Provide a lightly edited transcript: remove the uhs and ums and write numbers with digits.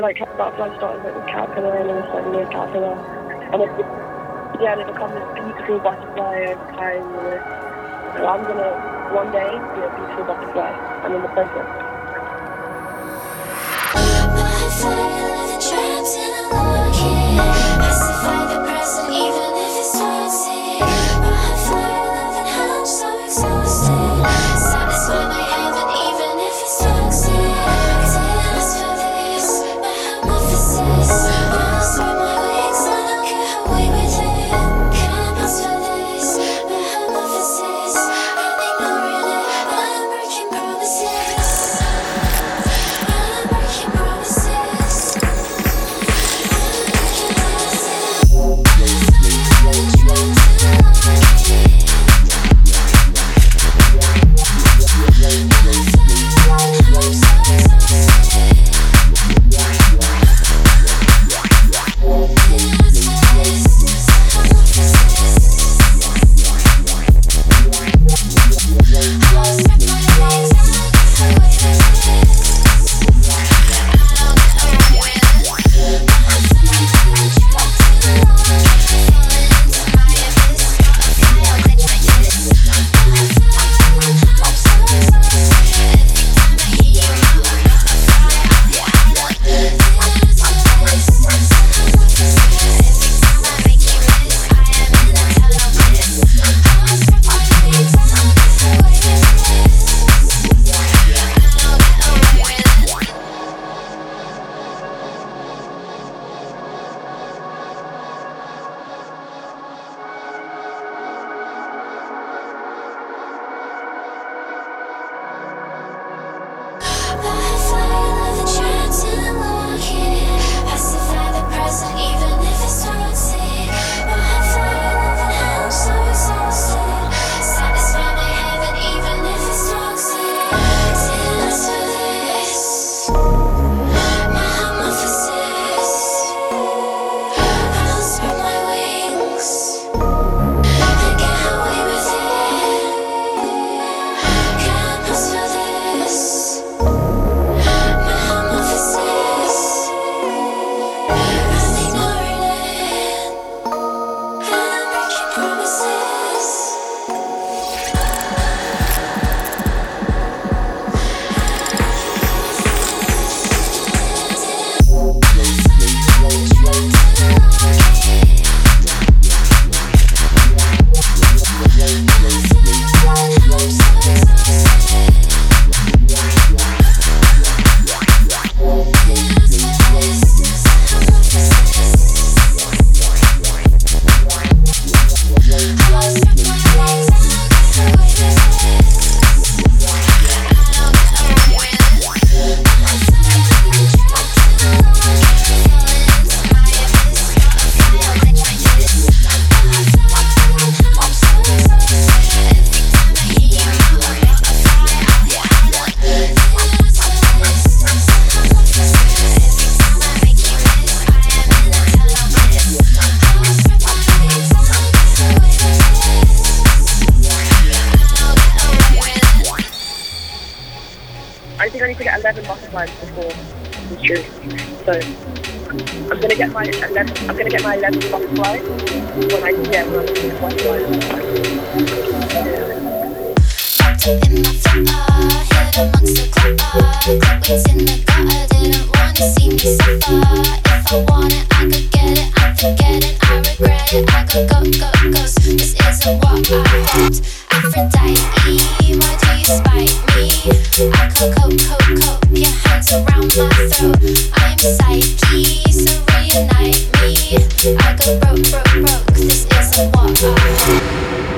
like butterfly started like with caterpillar and then suddenly a caterpillar. And it, yeah, they become this beautiful butterfly over time, you know. So I'm gonna one day be a beautiful butterfly. I'm in the process. Butterfly, living trapped in a locket. Pacify the present, even if it's toxic. Butterfly, living how I'm so exhausted. Satisfy my heaven, even if it's toxic. Didn't ask for this, metamorphosis. I'll spread my wings, I don't care how we with it. Can't pass for this, metamorphosis. I'm ignoring it, I'm breaking promises. I'm breaking promises. I think I need to get 11 butterflies before it's true. So I'm gonna get my 11. I'm gonna get my 11th butterfly when I get one of the butterflies. In my flower, hid amongst the clouds in the gutter, didn't wanna see me suffer. If I want it, I could get it. I forget it, I regret it. I could go, ghost. This isn't what I hoped. Aphrodite, why do you spite me? I could cope, your hands around my throat. I'm psyche, so reunite me. I go broke. This isn't what I hoped.